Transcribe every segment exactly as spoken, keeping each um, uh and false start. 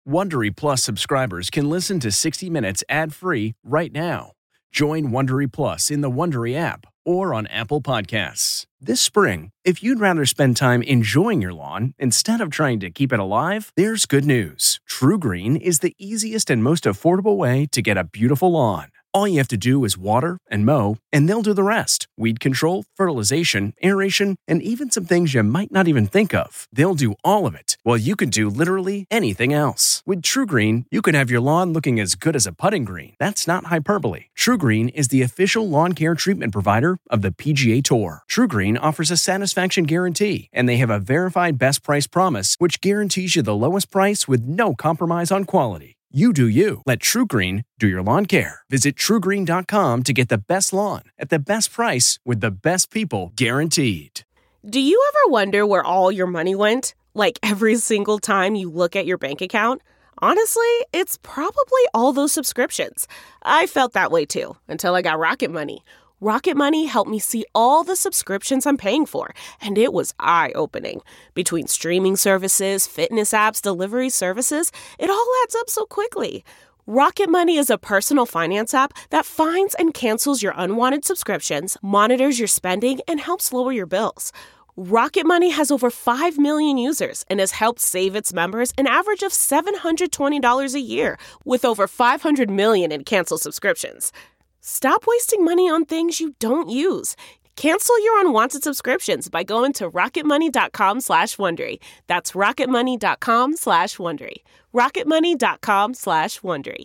Wondery Plus subscribers can listen to sixty minutes ad-free right now. Join Wondery Plus in the Wondery app or on Apple Podcasts. This spring, if you'd rather spend time enjoying your lawn instead of trying to keep it alive, there's good news. TruGreen is the easiest and most affordable way to get a beautiful lawn. All you have to do is water and mow, and they'll do the rest. Weed control, fertilization, aeration, and even some things you might not even think of. They'll do all of it, while you can do literally anything else. With TruGreen, you can have your lawn looking as good as a putting green. That's not hyperbole. TruGreen is the official lawn care treatment provider of the P G A Tour. TruGreen offers a satisfaction guarantee, and they have a verified best price promise, which guarantees you the lowest price with no compromise on quality. You do you. Let TruGreen do your lawn care. Visit True Green dot com to get the best lawn at the best price with the best people guaranteed. Do you ever wonder where all your money went? Like every single time you look at your bank account? Honestly, it's probably all those subscriptions. I felt that way too, until I got Rocket Money. Rocket Money helped me see all the subscriptions I'm paying for, and it was eye-opening. Between streaming services, fitness apps, delivery services, it all adds up so quickly. Rocket Money is a personal finance app that finds and cancels your unwanted subscriptions, monitors your spending, and helps lower your bills. Rocket Money has over five million users and has helped save its members an average of seven hundred twenty dollars a year, with over five hundred million in canceled subscriptions. Stop wasting money on things you don't use. Cancel your unwanted subscriptions by going to rocketmoney.com slash Wondery. That's rocketmoney.com slash Wondery. rocketmoney.com slash Wondery.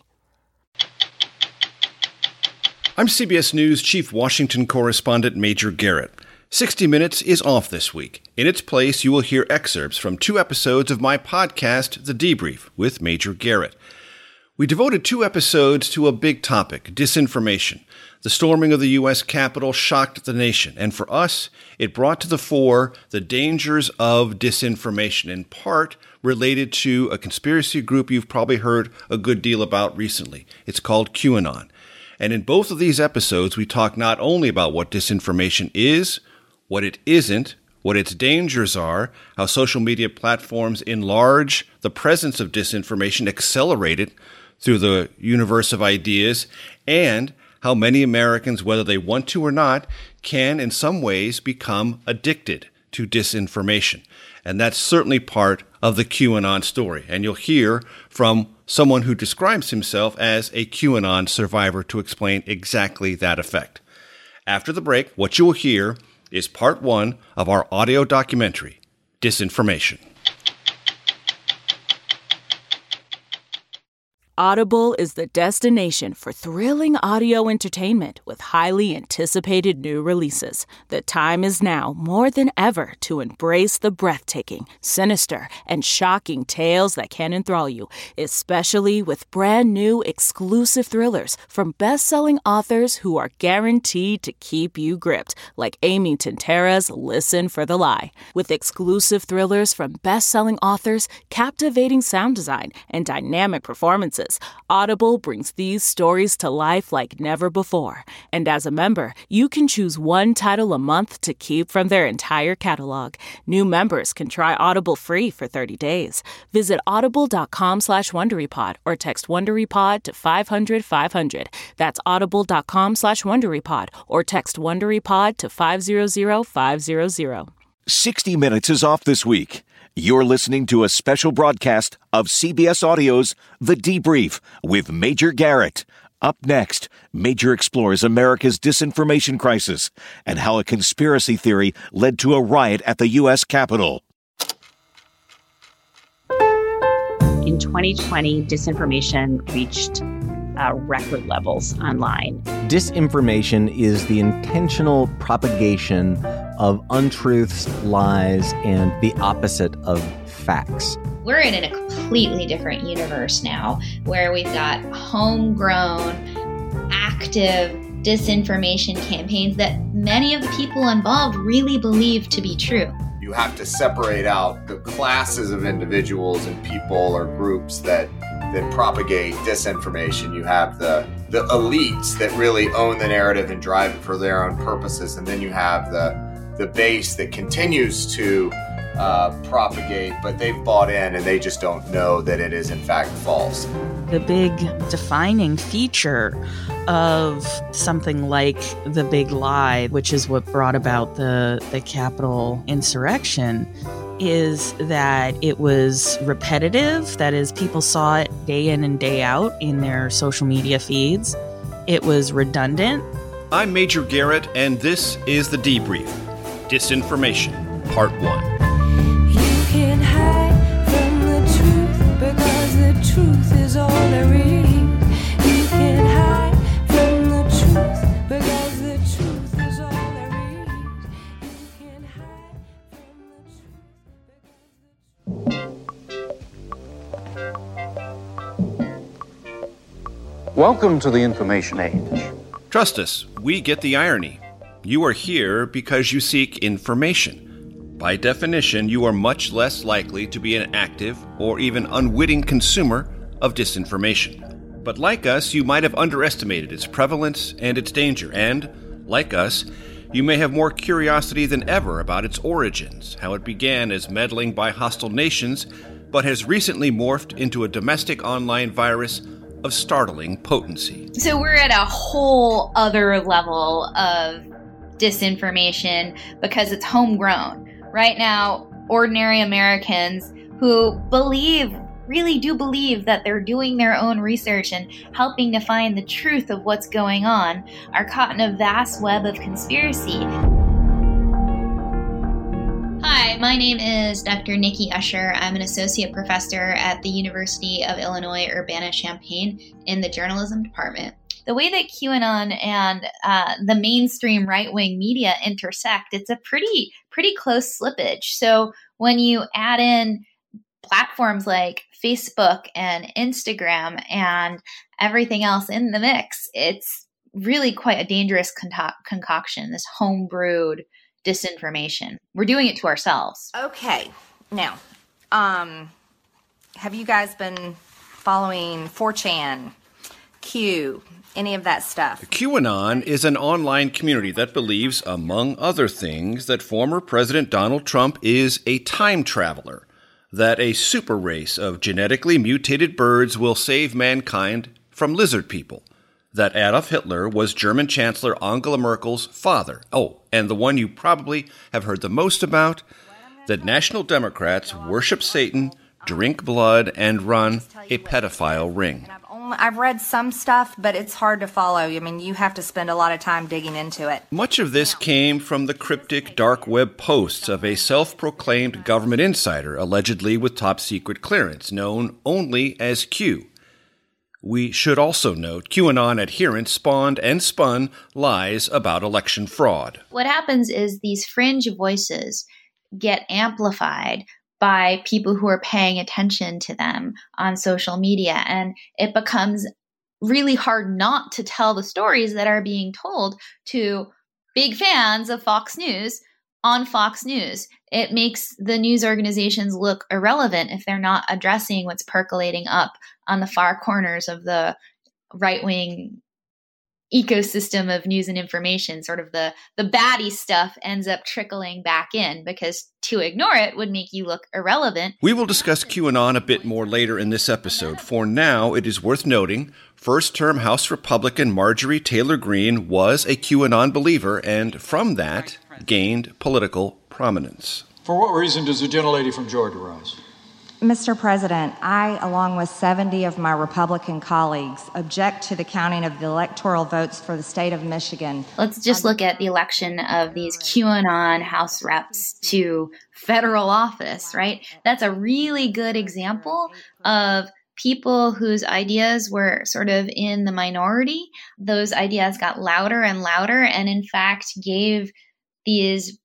I'm C B S News Chief Washington Correspondent Major Garrett. sixty minutes is off this week. In its place, you will hear excerpts from two episodes of my podcast, The Debrief, with Major Garrett. We devoted two episodes to a big topic, disinformation. The storming of the U S Capitol shocked the nation, and for us, it brought to the fore the dangers of disinformation, in part related to a conspiracy group you've probably heard a good deal about recently. It's called QAnon. And in both of these episodes, we talk not only about what disinformation is, what it isn't, what its dangers are, how social media platforms enlarge the presence of disinformation, accelerate it through the universe of ideas, and how many Americans, whether they want to or not, can in some ways become addicted to disinformation. And that's certainly part of the QAnon story. And you'll hear from someone who describes himself as a QAnon survivor to explain exactly that effect. After the break, what you will hear is part one of our audio documentary, Disinformation. Audible is the destination for thrilling audio entertainment with highly anticipated new releases. The time is now more than ever to embrace the breathtaking, sinister, and shocking tales that can enthrall you, especially with brand new exclusive thrillers from best-selling authors who are guaranteed to keep you gripped, like Amy Tintera's Listen for the Lie. With exclusive thrillers from best-selling authors, captivating sound design, and dynamic performances, Audible brings these stories to life like never before. And as a member, you can choose one title a month to keep from their entire catalog. New members can try Audible free for thirty days. Visit audible.com slash WonderyPod or text WonderyPod to five hundred five hundred. That's audible.com slash WonderyPod or text WonderyPod to five hundred five hundred. sixty minutes is off this week. You're listening to a special broadcast of C B S Audio's The Debrief with Major Garrett. Up next, Major explores America's disinformation crisis and how a conspiracy theory led to a riot at the U S Capitol. In twenty twenty, disinformation reached uh, record levels online. Disinformation is the intentional propagation of untruths, lies, and the opposite of facts. We're in a completely different universe now, where we've got homegrown, active disinformation campaigns that many of the people involved really believe to be true. You have to separate out the classes of individuals and people or groups that that propagate disinformation. You have the the elites that really own the narrative and drive it for their own purposes, and then you have the the base that continues to uh, propagate, but they've bought in and they just don't know that it is in fact false. The big defining feature of something like the big lie, which is what brought about the, the Capitol insurrection, is that it was repetitive. That is, people saw it day in and day out in their social media feeds. It was redundant. I'm Major Garrett, and this is The Debrief. Disinformation, Part one. You can hide from the truth because the truth is all there is. You can hide from the truth because the truth is all there is. You can hide from the truth. Welcome to the information age. Trust us, we get the irony. You are here because you seek information. By definition, you are much less likely to be an active or even unwitting consumer of disinformation. But like us, you might have underestimated its prevalence and its danger, and, like us, you may have more curiosity than ever about its origins, how it began as meddling by hostile nations, but has recently morphed into a domestic online virus of startling potency. So we're at a whole other level of disinformation because it's homegrown. Right now, ordinary Americans who believe, really do believe that they're doing their own research and helping to find the truth of what's going on are caught in a vast web of conspiracy. Hi, my name is Doctor Nikki Usher. I'm an associate professor at the University of Illinois Urbana-Champaign in the journalism department. The way that QAnon and uh, the mainstream right-wing media intersect, it's a pretty, pretty close slippage. So when you add in platforms like Facebook and Instagram and everything else in the mix, it's really quite a dangerous conco- concoction, this home-brewed disinformation. We're doing it to ourselves. Okay. Now, um, have you guys been following four chan, Q, any of that stuff? QAnon is an online community that believes, among other things, that former President Donald Trump is a time traveler, that a super race of genetically mutated birds will save mankind from lizard people, that Adolf Hitler was German Chancellor Angela Merkel's father. Oh, and the one you probably have heard the most about, that National Democrats worship Satan, drink blood, and run a pedophile ring. I've, only, I've read some stuff, but it's hard to follow. I mean, you have to spend a lot of time digging into it. Much of this came from the cryptic dark web posts of a self-proclaimed government insider, allegedly with top-secret clearance, known only as Q. We should also note QAnon adherents spawned and spun lies about election fraud. What happens is these fringe voices get amplified by people who are paying attention to them on social media, and it becomes really hard not to tell the stories that are being told to big fans of Fox News on Fox News. It makes the news organizations look irrelevant if they're not addressing what's percolating up on the far corners of the right-wing ecosystem of news and information. Sort of the, the baddie stuff ends up trickling back in because to ignore it would make you look irrelevant. We will discuss QAnon a bit more later in this episode. For now, it is worth noting, first-term House Republican Marjorie Taylor Greene was a QAnon believer and from that gained political prominence. For what reason does the gentlelady from Georgia rise? Mister President, I, along with seventy of my Republican colleagues, object to the counting of the electoral votes for the state of Michigan. Let's just look at the election of these QAnon House reps to federal office, right? That's a really good example of people whose ideas were sort of in the minority. Those ideas got louder and louder and, in fact, gave these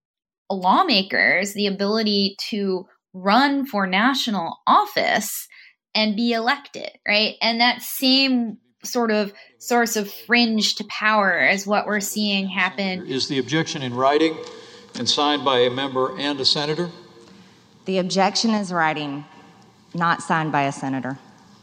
lawmakers the ability to run for national office and be elected, right? And that same sort of source of fringe to power is what we're seeing happen. Is the objection in writing and signed by a member and a senator? The objection is writing, not signed by a senator.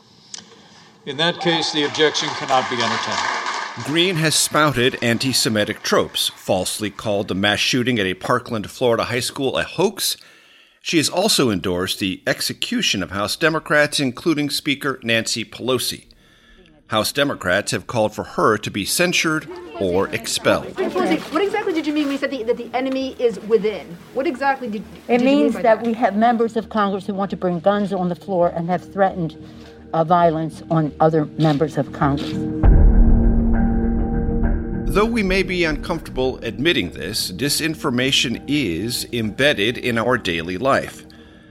In that case, the objection cannot be entertained. Greene has spouted anti-Semitic tropes, falsely called the mass shooting at a Parkland, Florida high school a hoax, She has also endorsed the execution of House Democrats, including Speaker Nancy Pelosi. House Democrats have called for her to be censured or expelled. What exactly did you mean when you said the, that the enemy is within? What exactly did, it did means you mean by that, that we have members of Congress who want to bring guns on the floor and have threatened uh, violence on other members of Congress. Though we may be uncomfortable admitting this, disinformation is embedded in our daily life.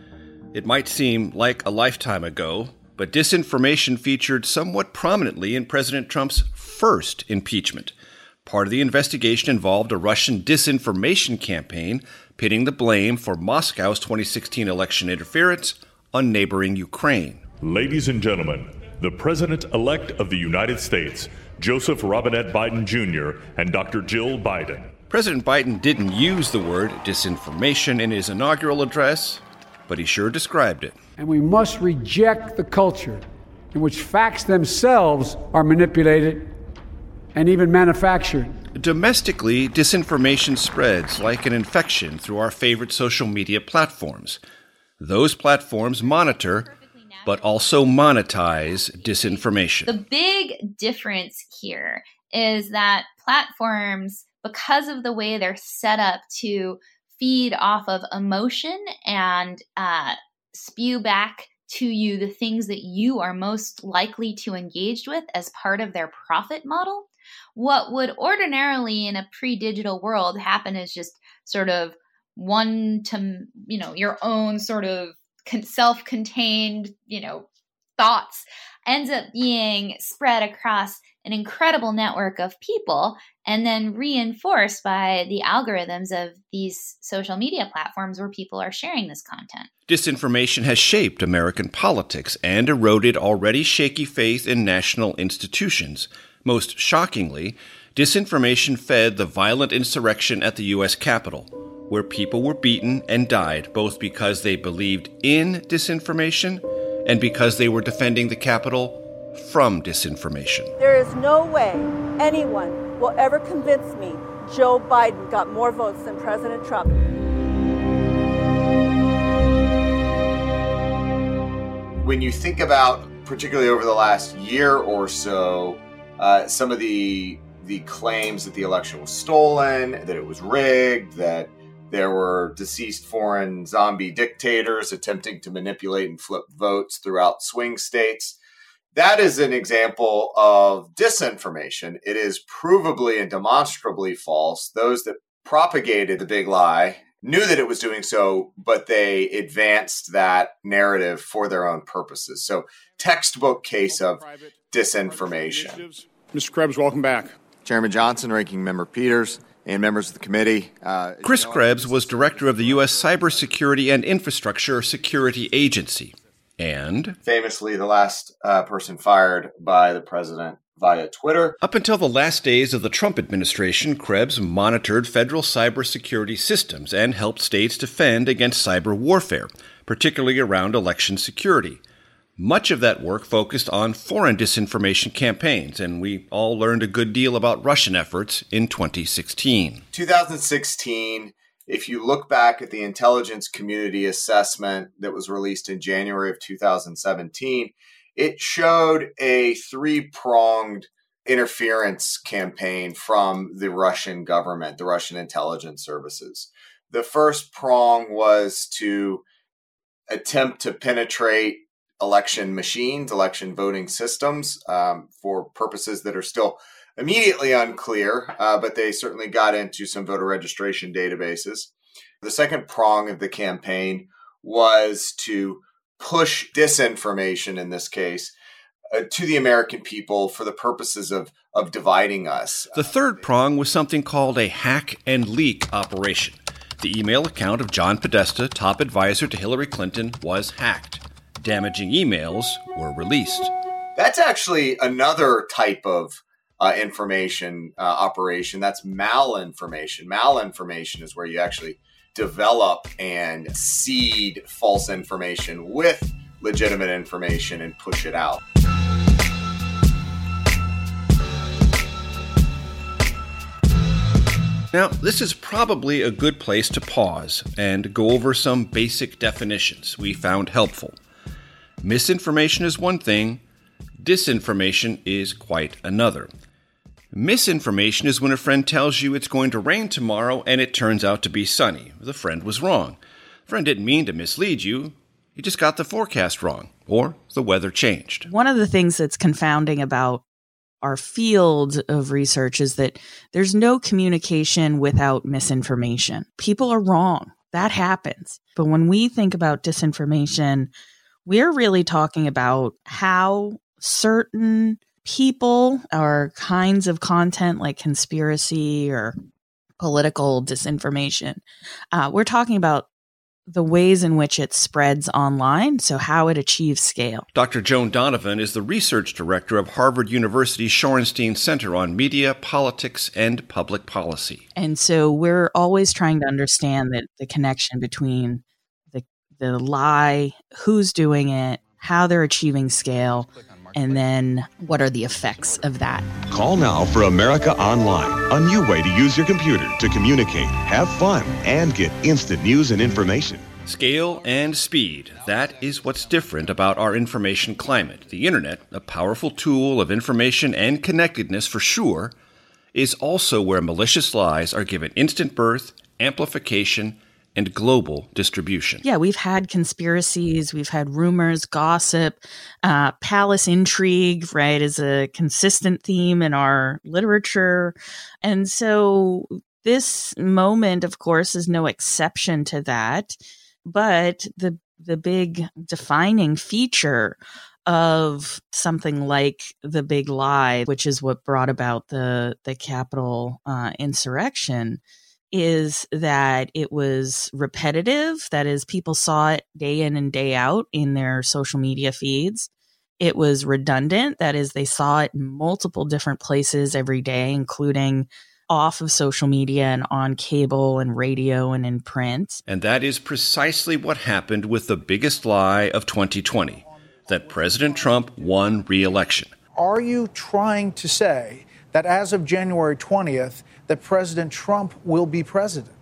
It might seem like a lifetime ago, but disinformation featured somewhat prominently in President Trump's first impeachment. Part of the investigation involved a Russian disinformation campaign pitting the blame for Moscow's twenty sixteen election interference on neighboring Ukraine. Ladies and gentlemen, the President-elect of the United States, Joseph Robinette Biden Junior and Doctor Jill Biden. President Biden didn't use the word disinformation in his inaugural address, but he sure described it. And we must reject the culture in which facts themselves are manipulated and even manufactured. Domestically, disinformation spreads like an infection through our favorite social media platforms. Those platforms monitor, but also monetize disinformation. The big difference here is that platforms, because of the way they're set up to feed off of emotion and uh, spew back to you the things that you are most likely to engage with as part of their profit model, what would ordinarily in a pre-digital world happen is just sort of one to, you know, your own sort of self-contained, you know, thoughts ends up being spread across an incredible network of people and then reinforced by the algorithms of these social media platforms where people are sharing this content. Disinformation has shaped American politics and eroded already shaky faith in national institutions. Most shockingly, disinformation fed the violent insurrection at the U S Capitol, where people were beaten and died both because they believed in disinformation and because they were defending the Capitol from disinformation. There is no way anyone will ever convince me Joe Biden got more votes than President Trump. When you think about, particularly over the last year or so, uh, some of the the claims that the election was stolen, that it was rigged, that there were deceased foreign zombie dictators attempting to manipulate and flip votes throughout swing states. That is an example of disinformation. It is provably and demonstrably false. Those that propagated the big lie knew that it was doing so, but they advanced that narrative for their own purposes. So, textbook case of disinformation. Mister Krebs, welcome back. Chairman Johnson, Ranking Member Peters, and members of the committee. Uh, Chris Krebs was director of the U S Cybersecurity and Infrastructure Security Agency. And famously the last uh, person fired by the president via Twitter. Up until the last days of the Trump administration, Krebs monitored federal cybersecurity systems and helped states defend against cyber warfare, particularly around election security. Much of that work focused on foreign disinformation campaigns, and we all learned a good deal about Russian efforts in twenty sixteen. twenty sixteen, if you look back at the intelligence community assessment that was released in January of two thousand seventeen, it showed a three-pronged interference campaign from the Russian government, the Russian intelligence services. The first prong was to attempt to penetrate election machines, election voting systems, um, for purposes that are still immediately unclear, uh, but they certainly got into some voter registration databases. The second prong of the campaign was to push disinformation, in this case, uh, to the American people for the purposes of, of dividing us. The third prong was something called a hack and leak operation. The email account of John Podesta, top advisor to Hillary Clinton, was hacked. Damaging emails were released. That's actually another type of uh, information uh, operation. That's malinformation. Malinformation is where you actually develop and seed false information with legitimate information and push it out. Now, this is probably a good place to pause and go over some basic definitions we found helpful. Misinformation is one thing, disinformation is quite another. Misinformation is when a friend tells you it's going to rain tomorrow and it turns out to be sunny. The friend was wrong. The friend didn't mean to mislead you. He just got the forecast wrong, or the weather changed. One of the things that's confounding about our field of research is that there's no communication without misinformation. People are wrong. That happens. But when we think about disinformation, we're really talking about how certain people or kinds of content like conspiracy or political disinformation, uh, we're talking about the ways in which it spreads online, so how it achieves scale. Doctor Joan Donovan is the research director of Harvard University's Shorenstein Center on Media, Politics, and Public Policy. And so we're always trying to understand that the connection between the the lie, who's doing it, how they're achieving scale, and then what are the effects of that. Call now for America Online, a new way to use your computer to communicate, have fun, and get instant news and information. Scale and speed. That is what's different about our information climate. The internet, a powerful tool of information and connectedness for sure, is also where malicious lies are given instant birth, amplification, and global distribution. Yeah, we've had conspiracies, we've had rumors, gossip, uh, palace intrigue, right, is a consistent theme in our literature. And so this moment, of course, is no exception to that. But the the big defining feature of something like the big lie, which is what brought about the, the Capitol uh, insurrection, is that it was repetitive. That is, people saw it day in and day out in their social media feeds. It was redundant. That is, they saw it in multiple different places every day, including off of social media and on cable and radio and in print. And that is precisely what happened with the biggest lie of twenty twenty, that President Trump won re-election. Are you trying to say that as of January twentieth, that President Trump will be president?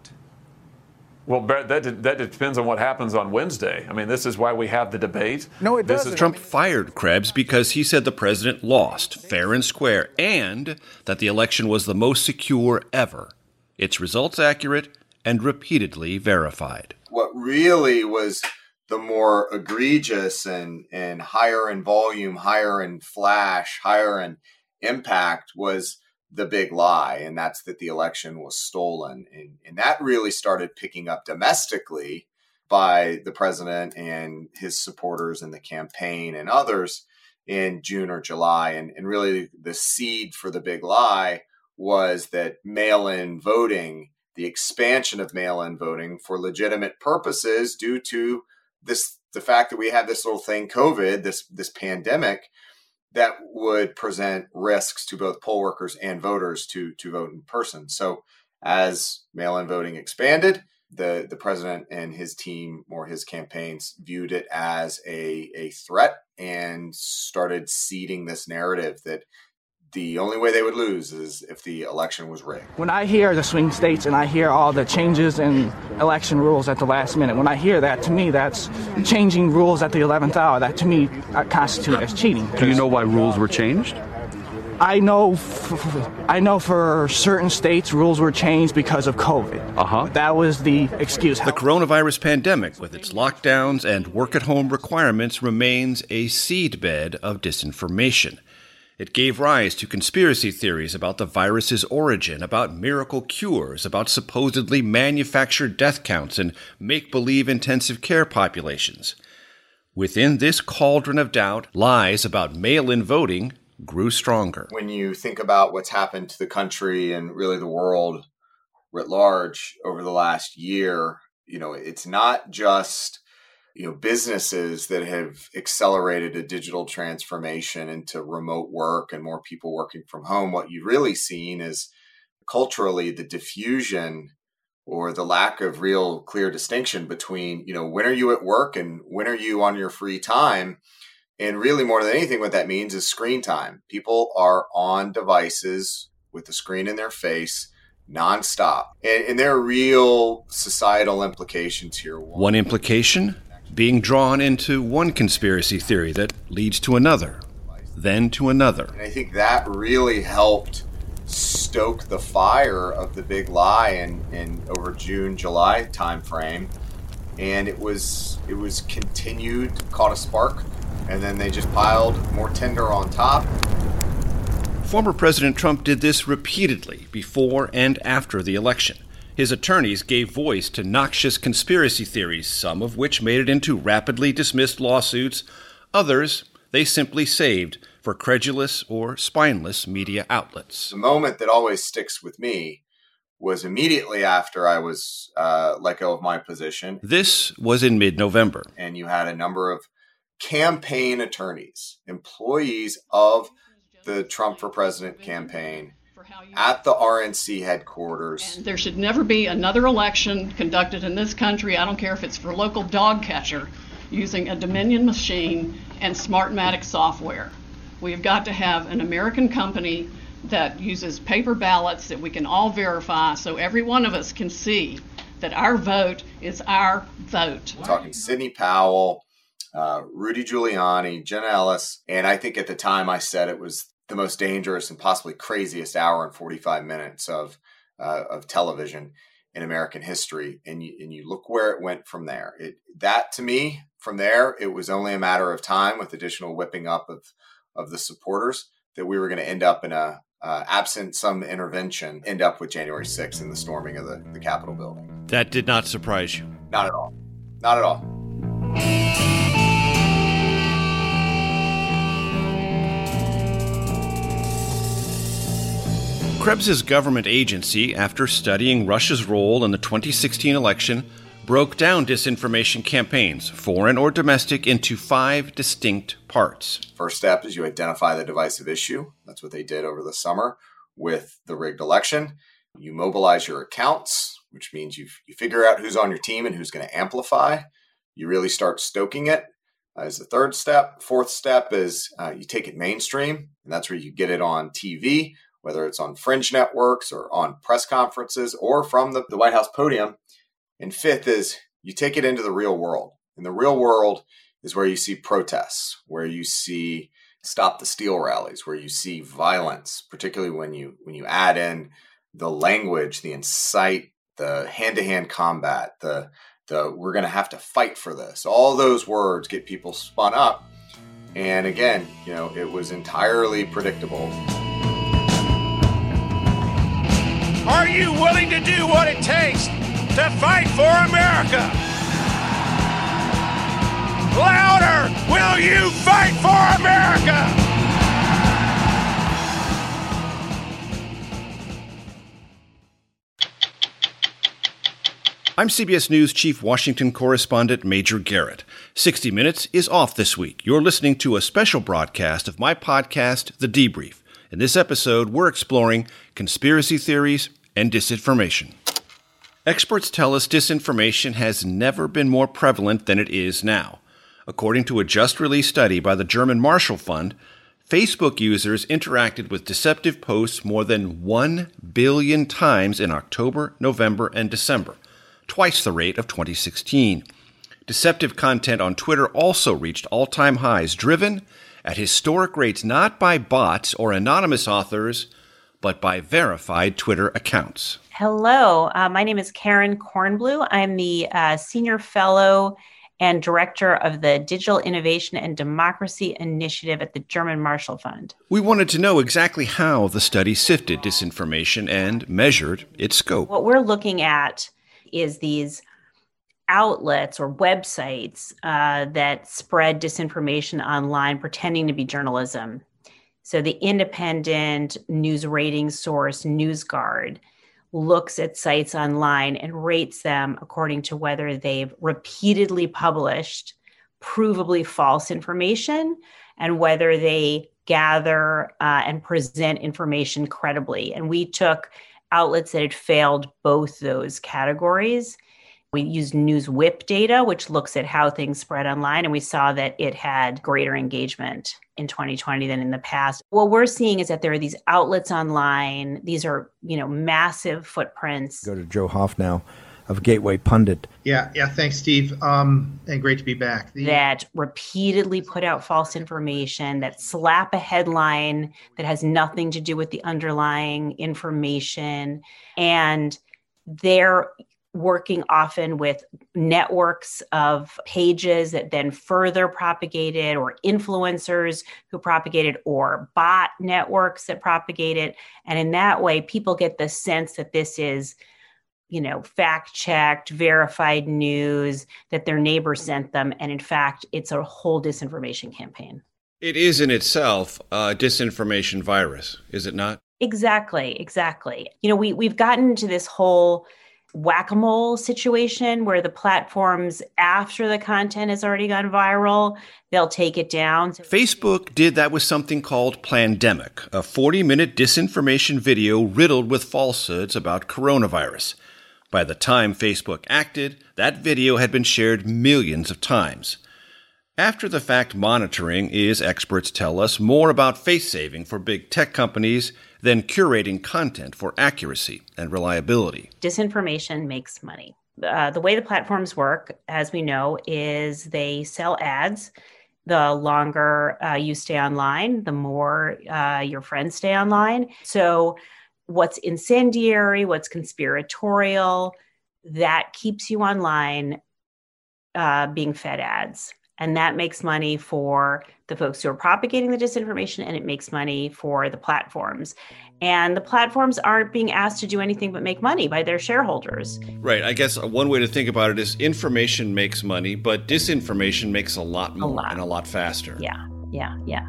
Well, that that depends on what happens on Wednesday. I mean, this is why we have the debate. No, it this doesn't. Is Trump fired Krebs because he said the president lost, fair and square, and that the election was the most secure ever. Its results accurate and repeatedly verified. What really was the more egregious and, and higher in volume, higher in flash, higher in impact was the big lie, and that's that the election was stolen. And, and that really started picking up domestically by the president and his supporters in the campaign and others in June or July. And, and really the seed for the big lie was that mail-in voting, the expansion of mail-in voting for legitimate purposes due to this, the fact that we had this little thing, COVID, this, this pandemic, that would present risks to both poll workers and voters to, to vote in person. So as mail-in voting expanded, the, the president and his team or his campaigns viewed it as a, a threat and started seeding this narrative that the only way they would lose is if the election was rigged. When I hear the swing states and I hear all the changes in election rules at the last minute, when I hear that, to me, that's changing rules at the eleventh hour. That, to me, constitutes as cheating. Do you know why rules were changed? I know, f- I know for certain states, rules were changed because of COVID. Uh-huh. That was the excuse. The coronavirus pandemic, with its lockdowns and work-at-home requirements, remains a seedbed of disinformation. It gave rise to conspiracy theories about the virus's origin, about miracle cures, about supposedly manufactured death counts and make-believe intensive care populations. Within this cauldron of doubt, lies about mail-in voting grew stronger. When you think about what's happened to the country and really the world writ large over the last year, you know, it's not just you know, businesses that have accelerated a digital transformation into remote work and more people working from home. What you've really seen is culturally the diffusion or the lack of real clear distinction between, you know, when are you at work and when are you on your free time? And really more than anything, what that means is screen time. People are on devices with the screen in their face nonstop. And, and there are real societal implications here. One implication? Being drawn into one conspiracy theory that leads to another, then to another. And I think that really helped stoke the fire of the big lie in, in over June, July timeframe. And it was it was continued, caught a spark, and then they just piled more tinder on top. Former President Trump did this repeatedly before and after the election. His attorneys gave voice to noxious conspiracy theories, some of which made it into rapidly dismissed lawsuits. Others they simply saved for credulous or spineless media outlets. The moment that always sticks with me was immediately after I was uh, let go of my position. This was in mid-November. And you had a number of campaign attorneys, employees of the Trump for President campaign, at the R N C headquarters. And there should never be another election conducted in this country, I don't care if it's for local dog catcher, using a Dominion machine and Smartmatic software. We've got to have an American company that uses paper ballots that we can all verify so every one of us can see that our vote is our vote. We're talking Sidney Powell, uh, Rudy Giuliani, Jenna Ellis, and I think at the time I said it was the most dangerous and possibly craziest hour and forty-five minutes of uh, of television in American history. And you, and you look where it went from there. It, that to me, from there, it was only a matter of time with additional whipping up of, of the supporters that we were going to end up in a, uh, absent some intervention, end up with January sixth and the storming of the, the Capitol building. That did not surprise you? Not at all. Not at all. Krebs's government agency, after studying Russia's role in the twenty sixteen election, broke down disinformation campaigns, foreign or domestic, into five distinct parts. First step is you identify the divisive issue. That's what they did over the summer with the rigged election. You mobilize your accounts, which means you you figure out who's on your team and who's going to amplify. You really start stoking it as the third step. Fourth step is uh, you take it mainstream, and that's where you get it on T V, whether it's on fringe networks or on press conferences or from the, the White House podium. And fifth is you take it into the real world. And the real world is where you see protests, where you see Stop the Steal rallies, where you see violence, particularly when you when you add in the language, the incite, the hand-to-hand combat, the the we're going to have to fight for this. All those words get people spun up. And again, you know, it was entirely predictable. Are you willing to do what it takes to fight for America? Louder! Will you fight for America? I'm C B S News Chief Washington Correspondent Major Garrett. sixty minutes is off this week. You're listening to a special broadcast of my podcast, The Debrief. In this episode, we're exploring conspiracy theories and disinformation. Experts tell us disinformation has never been more prevalent than it is now. According to a just-released study by the German Marshall Fund, Facebook users interacted with deceptive posts more than one billion times in October, November, and December, twice the rate of twenty sixteen. Deceptive content on Twitter also reached all-time highs, driven at historic rates not by bots or anonymous authors, but by verified Twitter accounts. Hello, uh, my name is Karen Kornblue. I'm the uh, Senior Fellow and Director of the Digital Innovation and Democracy Initiative at the German Marshall Fund. We wanted to know exactly how the study sifted disinformation and measured its scope. What we're looking at is these outlets or websites uh, that spread disinformation online pretending to be journalism. So the independent news rating source NewsGuard looks at sites online and rates them according to whether they've repeatedly published provably false information and whether they gather uh, and present information credibly. And we took outlets that had failed both those categories. We used NewsWhip data, which looks at how things spread online, and we saw that it had greater engagement in twenty twenty than in the past. What we're seeing is that there are these outlets online. These are, you know, massive footprints. Go to Joe Hoff now of Gateway Pundit. Yeah, yeah. Thanks, Steve. Um, and great to be back. The- that repeatedly put out false information, that slap a headline that has nothing to do with the underlying information, and they're working often with networks of pages that then further propagate it, or influencers who propagate it, or bot networks that propagate it. And in that way, people get the sense that this is, you know, fact-checked, verified news, that their neighbor sent them. And in fact, it's a whole disinformation campaign. It is in itself a disinformation virus, is it not? Exactly, exactly. You know, we, we've gotten to this whole whack-a-mole situation where the platforms, after the content has already gone viral, they'll take it down. Facebook did that with something called Plandemic, a forty-minute disinformation video riddled with falsehoods about coronavirus. By the time Facebook acted, that video had been shared millions of times. After-the-fact monitoring is, experts tell us, more about face-saving for big tech companies than curating content for accuracy and reliability. Disinformation makes money. Uh, the way the platforms work, as we know, is they sell ads. The longer uh, you stay online, the more uh, your friends stay online. So what's incendiary, what's conspiratorial, that keeps you online uh, being fed ads. And that makes money for the folks who are propagating the disinformation, and it makes money for the platforms. And the platforms aren't being asked to do anything but make money by their shareholders. Right. I guess one way to think about it is information makes money, but disinformation makes a lot more a lot. and a lot faster. Yeah, yeah, yeah.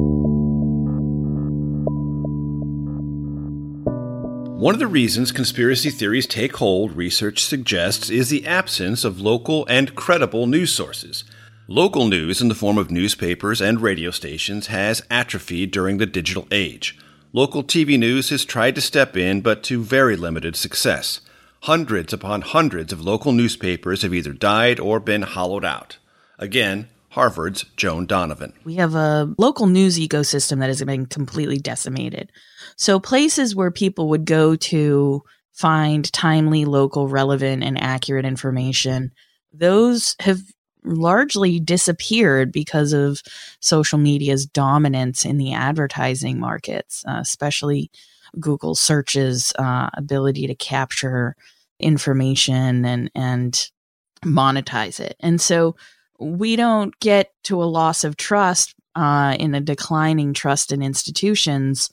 One of the reasons conspiracy theories take hold, research suggests, is the absence of local and credible news sources. Local news in the form of newspapers and radio stations has atrophied during the digital age. Local T V news has tried to step in, but to very limited success. Hundreds upon hundreds of local newspapers have either died or been hollowed out. Again, Harvard's Joan Donovan. We have a local news ecosystem that has been completely decimated. So places where people would go to find timely, local, relevant, and accurate information, those have largely disappeared because of social media's dominance in the advertising markets, uh, especially Google search's uh, ability to capture information and, and monetize it. And so we don't get to a loss of trust uh, in a declining trust in institutions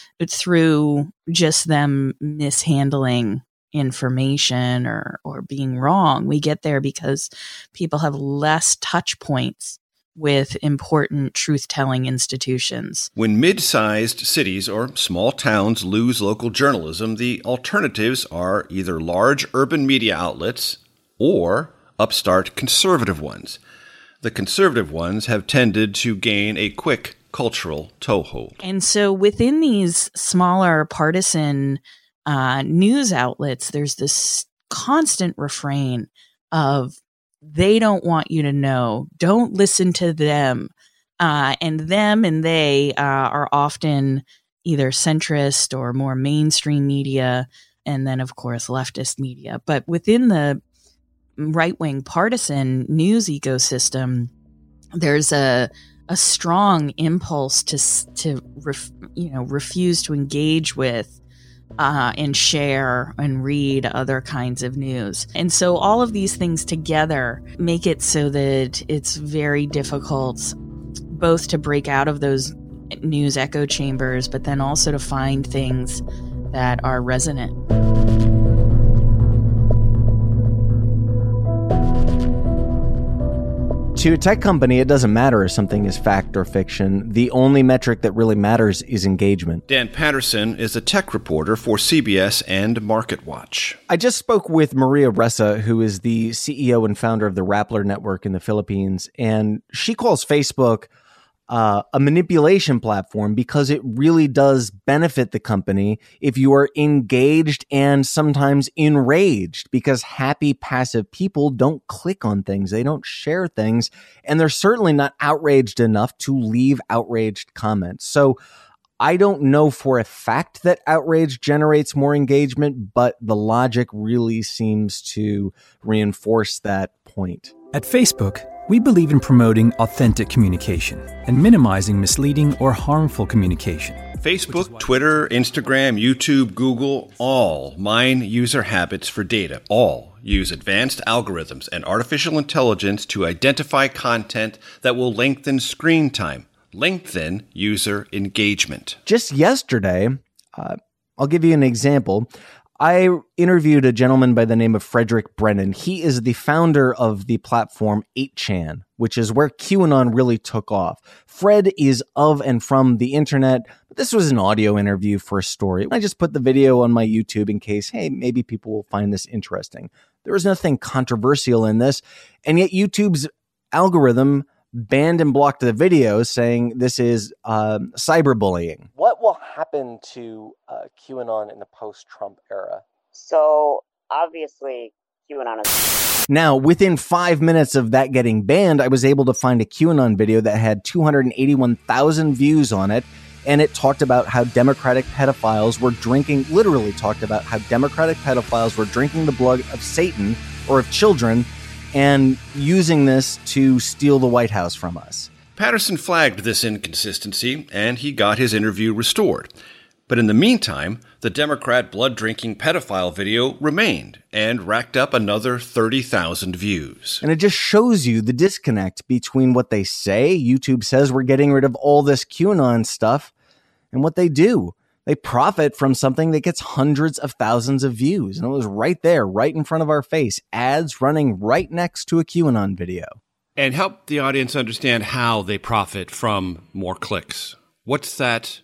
through just them mishandling information or or being wrong. We get there because people have less touch points with important truth-telling institutions. When mid-sized cities or small towns lose local journalism, the alternatives are either large urban media outlets or upstart conservative ones. The conservative ones have tended to gain a quick cultural toehold. And so within these smaller partisan Uh, news outlets, there's this constant refrain of they don't want you to know, don't listen to them. Uh, and them and they uh, are often either centrist or more mainstream media, and then, of course, leftist media. But within the right-wing partisan news ecosystem, there's a a strong impulse to to ref, you know refuse to engage with Uh, and share and read other kinds of news. And so all of these things together make it so that it's very difficult both to break out of those news echo chambers, but then also to find things that are resonant. To a tech company, it doesn't matter if something is fact or fiction. The only metric that really matters is engagement. Dan Patterson is a tech reporter for C B S and MarketWatch. I just spoke with Maria Ressa, who is the C E O and founder of the Rappler Network in the Philippines, and she calls Facebook uh, a manipulation platform because it really does benefit the company if you are engaged and sometimes enraged, because happy, passive people don't click on things. They don't share things. And they're certainly not outraged enough to leave outraged comments. So I don't know for a fact that outrage generates more engagement, but the logic really seems to reinforce that point. At Facebook, we believe in promoting authentic communication and minimizing misleading or harmful communication. Facebook, Twitter, Instagram, YouTube, Google, all mine user habits for data. All use advanced algorithms and artificial intelligence to identify content that will lengthen screen time. Lengthen user engagement. Just yesterday, uh, I'll give you an example. I interviewed a gentleman by the name of Frederick Brennan. He is the founder of the platform eight chan, which is where QAnon really took off. Fred is of and from the internet, but this was an audio interview for a story. I just put the video on my YouTube in case, hey, maybe people will find this interesting. There was nothing controversial in this, and yet YouTube's algorithm banned and blocked the video, saying this is um, cyberbullying. What will happen to uh, QAnon in the post-Trump era? So obviously QAnon is... Now, within five minutes of that getting banned, I was able to find a QAnon video that had two hundred eighty-one thousand views on it, and it talked about how Democratic pedophiles were drinking, literally talked about how Democratic pedophiles were drinking the blood of Satan, or of children, and using this to steal the White House from us. Patterson flagged this inconsistency, and he got his interview restored. But in the meantime, the Democrat blood-drinking pedophile video remained and racked up another thirty thousand views. And it just shows you the disconnect between what they say, YouTube says we're getting rid of all this QAnon stuff, and what they do. They profit from something that gets hundreds of thousands of views. And it was right there, right in front of our face. Ads running right next to a QAnon video. And help the audience understand how they profit from more clicks. What's that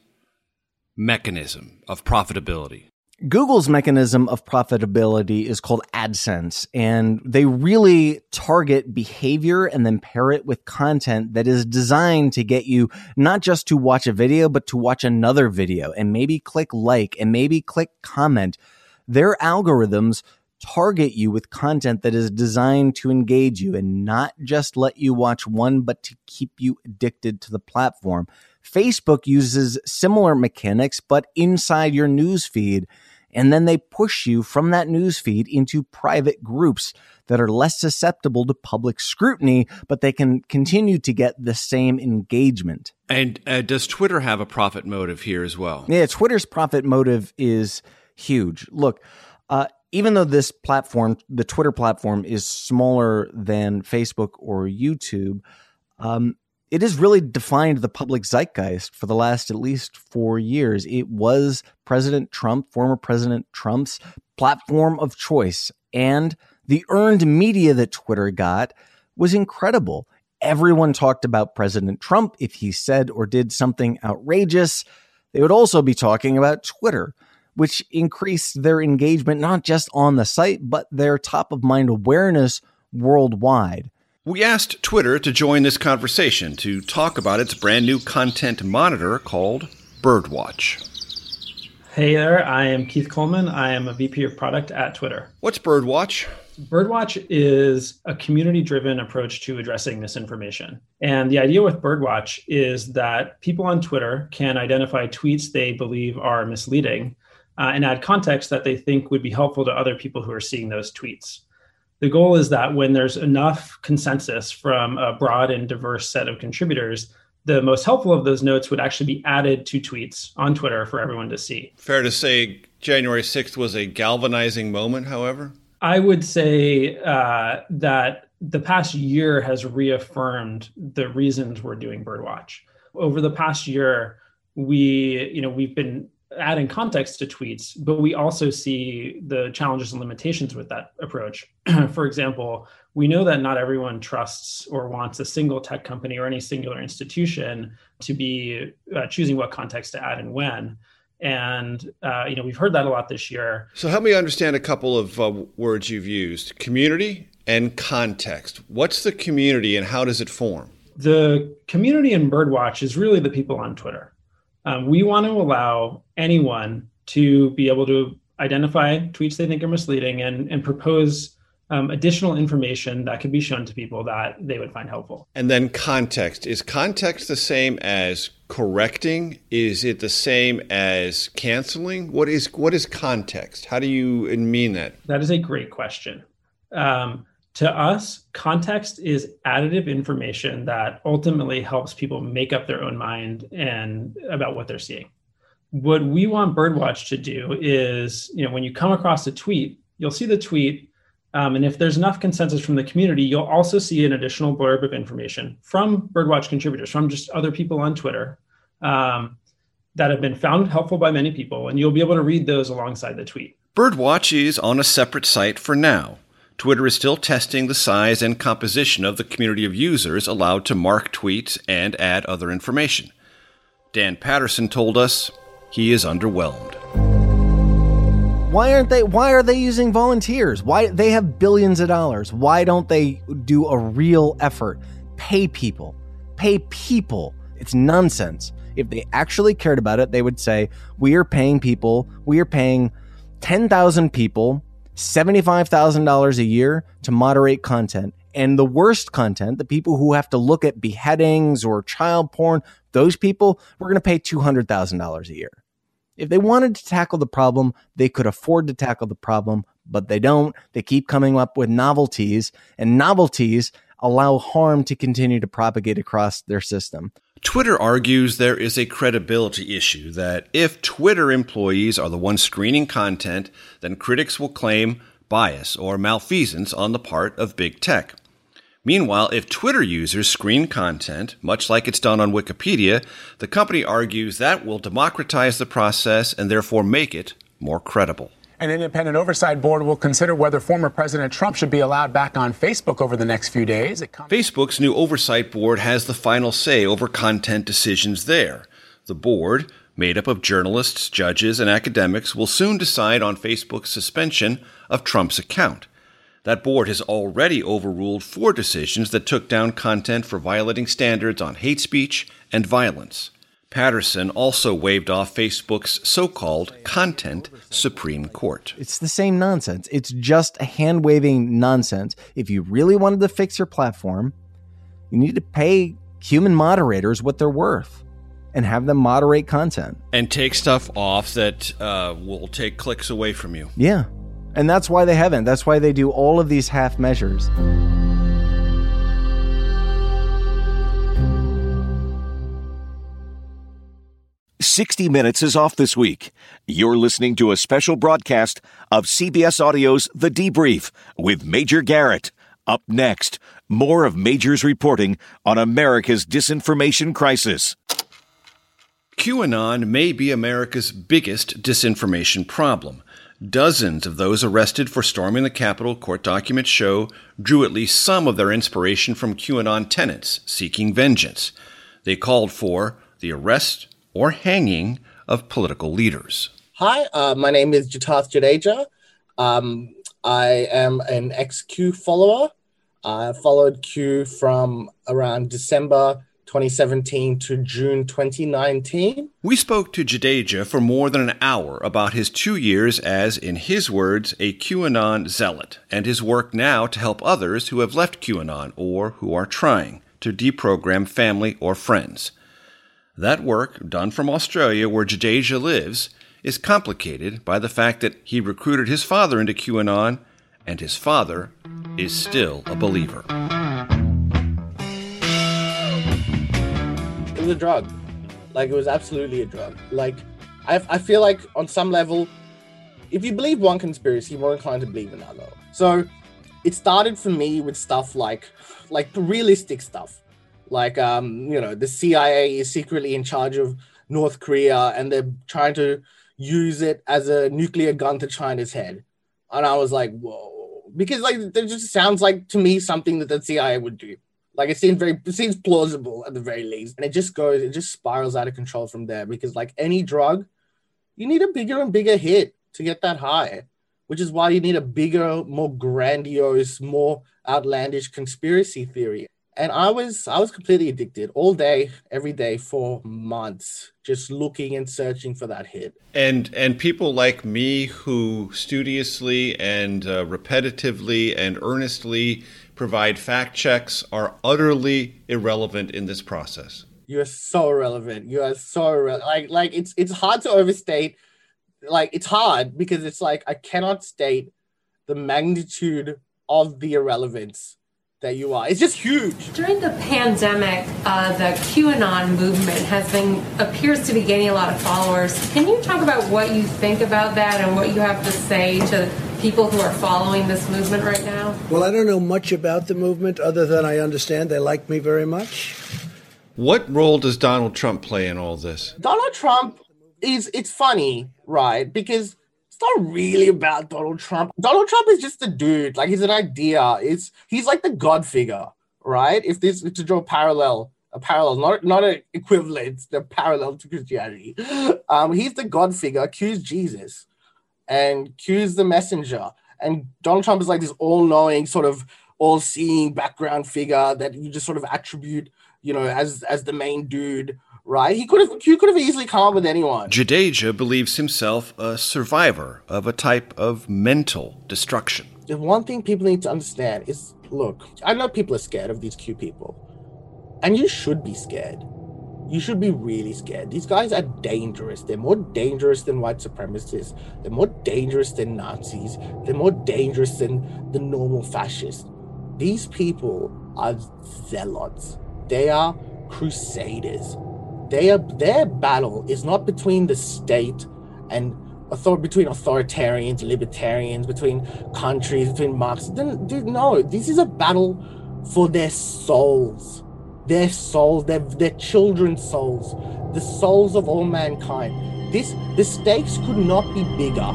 mechanism of profitability? Google's mechanism of profitability is called AdSense, and they really target behavior and then pair it with content that is designed to get you not just to watch a video, but to watch another video and maybe click like and maybe click comment. Their algorithms target you with content that is designed to engage you and not just let you watch one, but to keep you addicted to the platform. Facebook uses similar mechanics, but inside your news feed. And then they push you from that newsfeed into private groups that are less susceptible to public scrutiny, but they can continue to get the same engagement. And uh, does Twitter have a profit motive here as well? Yeah, Twitter's profit motive is huge. Look, uh, even though this platform, the Twitter platform, is smaller than Facebook or YouTube, um, it has really defined the public zeitgeist for the last at least four years. It was President Trump, former President Trump's platform of choice. And the earned media that Twitter got was incredible. Everyone talked about President Trump. If he said or did something outrageous, they would also be talking about Twitter, which increased their engagement not just on the site, but their top of mind awareness worldwide. We asked Twitter to join this conversation to talk about its brand new content monitor called Birdwatch. Hey there, I am Keith Coleman. I am a V P of product at Twitter. What's Birdwatch? Birdwatch is a community-driven approach to addressing misinformation. And the idea with Birdwatch is that people on Twitter can identify tweets they believe are misleading uh, and add context that they think would be helpful to other people who are seeing those tweets. The goal is that when there's enough consensus from a broad and diverse set of contributors, the most helpful of those notes would actually be added to tweets on Twitter for everyone to see. Fair to say January sixth was a galvanizing moment, however? I would say uh, that the past year has reaffirmed the reasons we're doing Birdwatch. Over the past year, we, you know, we've been adding context to tweets, but we also see the challenges and limitations with that approach. For example, we know that not everyone trusts or wants a single tech company or any singular institution to be uh, choosing what context to add and when. And, uh, you know, we've heard that a lot this year. So help me understand a couple of uh, words you've used. Community and context. What's the community and how does it form? The community in Birdwatch is really the people on Twitter. Um, we want to allow anyone to be able to identify tweets they think are misleading and, and propose um, additional information that could be shown to people that they would find helpful. And then context. Is context the same as correcting? Is it the same as canceling? What is what is context? How do you mean that? That is a great question. Um, to us, context is additive information that ultimately helps people make up their own mind and about what they're seeing. What we want Birdwatch to do is, you know, when you come across a tweet, you'll see the tweet. Um, and if there's enough consensus from the community, you'll also see an additional blurb of information from Birdwatch contributors, from just other people on Twitter um, that have been found helpful by many people. And you'll be able to read those alongside the tweet. Birdwatch is on a separate site for now. Twitter is still testing the size and composition of the community of users allowed to mark tweets and add other information. Dan Patterson told us he is underwhelmed. Why aren't they why are they using volunteers? Why they have billions of dollars. Why don't they do a real effort? Pay people. Pay people. It's nonsense. If they actually cared about it, they would say, we are paying people, we are paying ten thousand people seventy-five thousand dollars a year to moderate content. And the worst content, the people who have to look at beheadings or child porn, those people, we're going to pay two hundred thousand dollars a year. If they wanted to tackle the problem, they could afford to tackle the problem, but they don't. They keep coming up with novelties, and novelties allow harm to continue to propagate across their system. Twitter argues there is a credibility issue, that if Twitter employees are the ones screening content, then critics will claim bias or malfeasance on the part of big tech. Meanwhile, if Twitter users screen content, much like it's done on Wikipedia, the company argues that will democratize the process and therefore make it more credible. An independent oversight board will consider whether former President Trump should be allowed back on Facebook over the next few days. It comes- Facebook's new oversight board has the final say over content decisions there. The board, made up of journalists, judges, and academics, will soon decide on Facebook's suspension of Trump's account. That board has already overruled four decisions that took down content for violating standards on hate speech and violence. Patterson also waved off Facebook's so-called Content Supreme Court. It's the same nonsense. It's just a hand-waving nonsense. If you really wanted to fix your platform, you need to pay human moderators what they're worth and have them moderate content. And take stuff off that uh, will take clicks away from you. Yeah. And that's why they haven't. That's why they do all of these half measures. sixty minutes is off this week. You're listening to a special broadcast of C B S Audio's The Debrief with Major Garrett. Up next, more of Major's reporting on America's disinformation crisis. QAnon may be America's biggest disinformation problem. Dozens of those arrested for storming the Capitol, court documents show, drew at least some of their inspiration from QAnon tenets seeking vengeance. They called for the arrest or hanging of political leaders. Hi, uh, my name is Jatath Jadeja. Um, I am an ex-Q follower. I followed Q from around December twenty seventeen to June twenty nineteen. We spoke to Jadeja for more than an hour about his two years as, in his words, a QAnon zealot, and his work now to help others who have left QAnon or who are trying to deprogram family or friends. That work, done from Australia where Jadeja lives, is complicated by the fact that he recruited his father into QAnon, and his father is still a believer. It was a drug. Like, it was absolutely a drug. Like, I, I feel like on some level, if you believe one conspiracy, you're more inclined to believe another. So it started for me with stuff like, like realistic stuff. Like, um, you know, the C I A is secretly in charge of North Korea and they're trying to use it as a nuclear gun to China's head. And I was like, whoa. Because, like, it just sounds like, to me, something that the C I A would do. Like, it seems very, it seems plausible at the very least. And it just goes, it just spirals out of control from there. Because, like any drug, you need a bigger and bigger hit to get that high. Which is why you need a bigger, more grandiose, more outlandish conspiracy theory. And I was I was completely addicted all day, every day for months, just looking and searching for that hit. And and people like me who studiously and uh, repetitively and earnestly provide fact checks are utterly irrelevant in this process. You are so irrelevant. You are so irrelevant. Like like it's it's hard to overstate. Like it's hard because it's like I cannot state the magnitude of the irrelevance that you are. It's just huge. During the pandemic, uh, the QAnon movement has been appears to be gaining a lot of followers. Can you talk about what you think about that and what you have to say to people who are following this movement right now? Well, I don't know much about the movement other than I understand they like me very much. What role does Donald Trump play in all this? Donald Trump is, it's funny, right? Because it's not really about Donald Trump. Donald Trump is just a dude. Like, he's an idea. It's he's like the God figure, right? If this to draw a parallel, a parallel, not not an equivalent, the parallel to Christianity. Um, he's the God figure. Q's Jesus, and Q's the messenger. And Donald Trump is like this all-knowing, sort of all-seeing background figure that you just sort of attribute, you know, as as the main dude. Right? He could have Q could have easily come up with anyone. Jadeja believes himself a survivor of a type of mental destruction. The one thing people need to understand is, look, I know people are scared of these Q people. And you should be scared. You should be really scared. These guys are dangerous. They're more dangerous than white supremacists. They're more dangerous than Nazis. They're more dangerous than the normal fascists. These people are zealots. They are crusaders. They are, their battle is not between the state and author, between authoritarians, libertarians, between countries, between Marxists. Dude, no, this is a battle for their souls, their souls, their their children's souls, the souls of all mankind. This the stakes could not be bigger.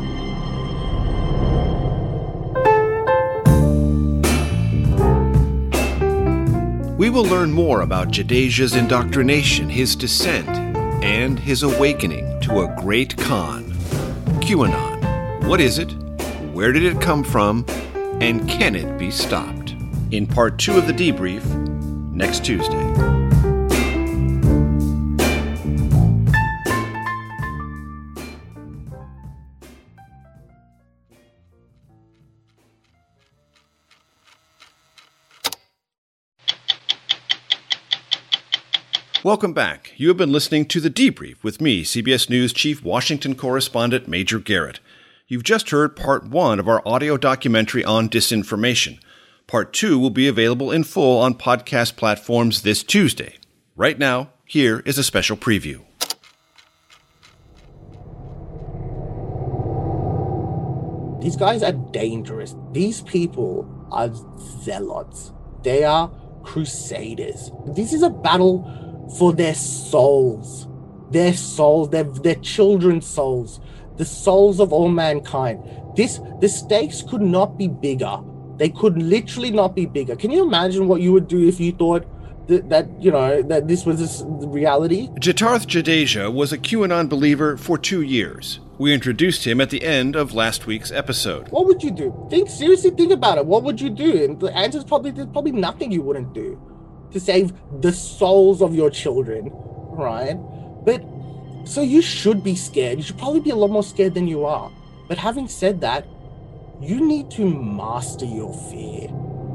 We will learn more about Jadeja's indoctrination, his descent, and his awakening to a great con. QAnon. What is it? Where did it come from? And can it be stopped? In part two of the debrief, next Tuesday. Welcome back. You have been listening to The Debrief with me, C B S News Chief Washington Correspondent Major Garrett. You've just heard part one of our audio documentary on disinformation. Part two will be available in full on podcast platforms this Tuesday. Right now, here is a special preview. These guys are dangerous. These people are zealots. They are crusaders. This is a battle for their souls, their souls, their, their children's souls, the souls of all mankind. This, the stakes could not be bigger. They could literally not be bigger. Can you imagine what you would do if you thought that, that you know, that this was this reality? Jitarth Jadeja was a QAnon believer for two years. We introduced him at the end of last week's episode. What would you do? Think seriously, think about it. What would you do? And the answer is probably, there's probably nothing you wouldn't do to save the souls of your children, right? But, so you should be scared. You should probably be a lot more scared than you are. But having said that, you need to master your fear.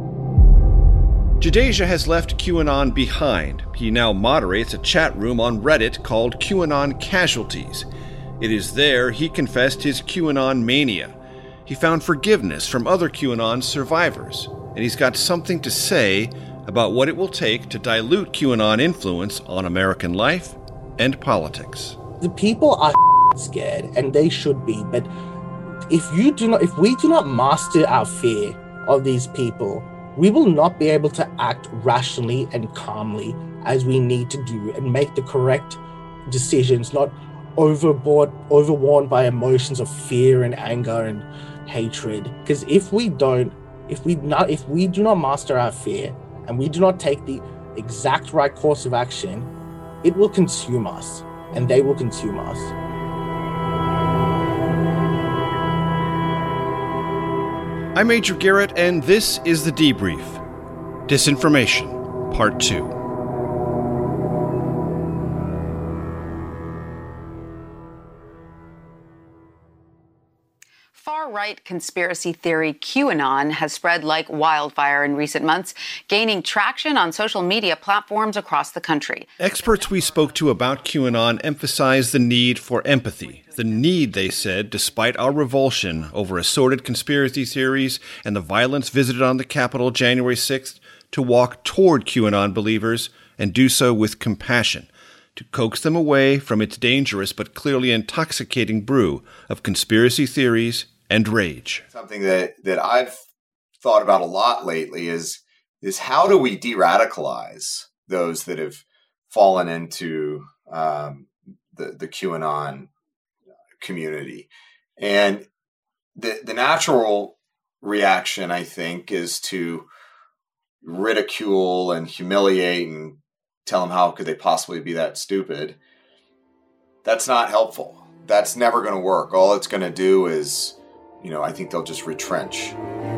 Jadeja has left QAnon behind. He now moderates a chat room on Reddit called QAnon Casualties. It is there he confessed his QAnon mania. He found forgiveness from other QAnon survivors, and he's got something to say about what it will take to dilute QAnon influence on American life and politics. The people are scared, and they should be, but if you do not, if we do not master our fear of these people, we will not be able to act rationally and calmly as we need to do and make the correct decisions, not overboard, overworn by emotions of fear and anger and hatred. Because if we don't, if we not, if we do not master our fear, and we do not take the exact right course of action, it will consume us, and they will consume us. I'm Major Garrett, and this is The Debrief. Disinformation. Part two. Far-right conspiracy theory QAnon has spread like wildfire in recent months, gaining traction on social media platforms across the country. Experts we spoke to about QAnon emphasized the need for empathy. The need, they said, despite our revulsion over assorted conspiracy theories and the violence visited on the Capitol January sixth, to walk toward QAnon believers and do so with compassion, to coax them away from its dangerous but clearly intoxicating brew of conspiracy theories and rage. Something that, that I've thought about a lot lately is, is how do we de-radicalize those that have fallen into um, the, the QAnon community? And the, the natural reaction, I think, is to ridicule and humiliate and tell them how could they possibly be that stupid. That's not helpful. That's never going to work. All it's going to do is, you know, I think they'll just retrench.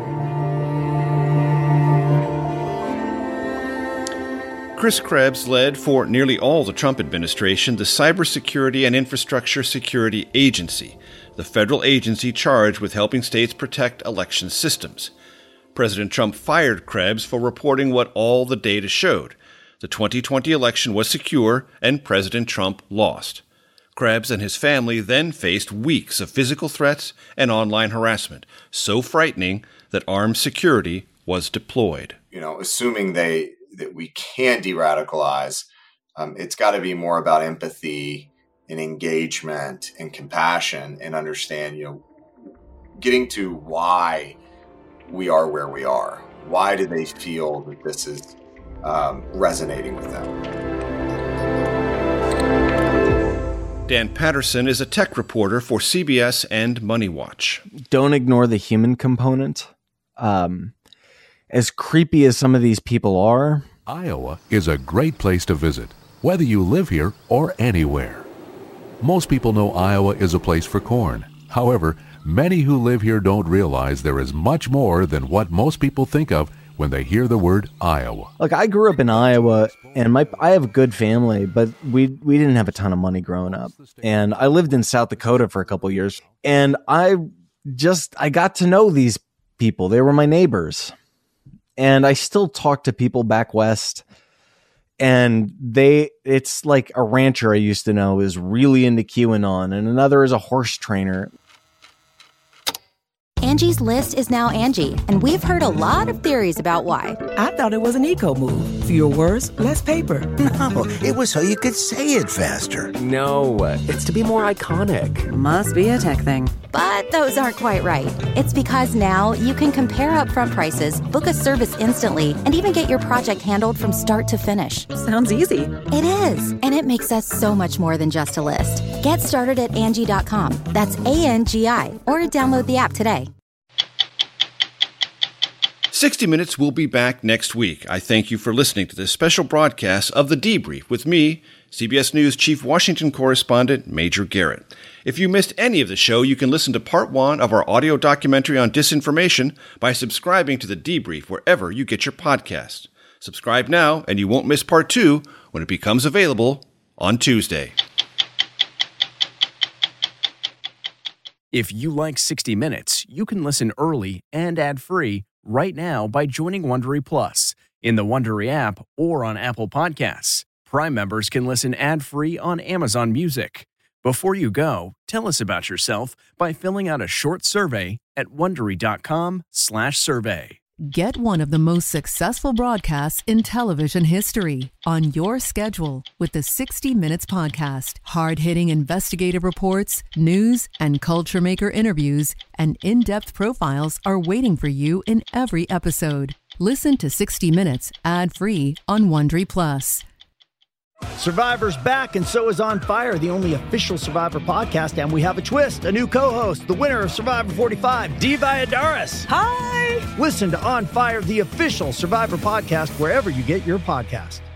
Chris Krebs led for nearly all the Trump administration the Cybersecurity and Infrastructure Security Agency, the federal agency charged with helping states protect election systems. President Trump fired Krebs for reporting what all the data showed. The twenty twenty election was secure, and President Trump lost. Krebs and his family then faced weeks of physical threats and online harassment, so frightening that armed security was deployed. You know, assuming they that we can de-radicalize, um, it's got to be more about empathy and engagement and compassion and understand, you know, getting to why we are where we are. Why do they feel that this is um, resonating with them? Dan Patterson is a tech reporter for C B S and Money Watch. Don't ignore the human component. Um, as creepy as some of these people are, Iowa is a great place to visit, whether you live here or anywhere. Most people know Iowa is a place for corn. However, many who live here don't realize there is much more than what most people think of when they hear the word Iowa. Look, I grew up in Iowa, and my I have a good family, but we we didn't have a ton of money growing up. And I lived in South Dakota for a couple years, and I just I got to know these people. They were my neighbors, and I still talk to people back west. And they, it's like a rancher I used to know is really into QAnon, and another is a horse trainer. Angie's List is now Angie, and we've heard a lot of theories about why. I thought it was an eco move. Fewer words, less paper. No, it was so you could say it faster. No, it's to be more iconic. Must be a tech thing. But those aren't quite right. It's because now you can compare upfront prices, book a service instantly, and even get your project handled from start to finish. Sounds easy. It is, and it makes us so much more than just a list. Get started at Angie dot com. That's A N G I, or download the app today. sixty minutes will be back next week. I thank you for listening to this special broadcast of The Debrief with me, C B S News Chief Washington Correspondent Major Garrett. If you missed any of the show, you can listen to part one of our audio documentary on disinformation by subscribing to The Debrief wherever you get your podcasts. Subscribe now, and you won't miss part two when it becomes available on Tuesday. If you like sixty minutes, you can listen early and ad-free right now by joining Wondery Plus in the Wondery app or on Apple Podcasts. Prime members can listen ad-free on Amazon Music. Before you go, tell us about yourself by filling out a short survey at wondery dot com slash survey. Get one of the most successful broadcasts in television history on your schedule with the sixty minutes podcast. Hard-hitting investigative reports, news, and culture maker interviews, and in-depth profiles are waiting for you in every episode. Listen to sixty minutes ad-free on Wondery Plus. Survivor's back, and so is On Fire, the only official Survivor podcast, and we have a twist, a new co-host, the winner of Survivor forty-five, Dee Valladares. Hi! Listen to On Fire, the official Survivor podcast, wherever you get your podcast.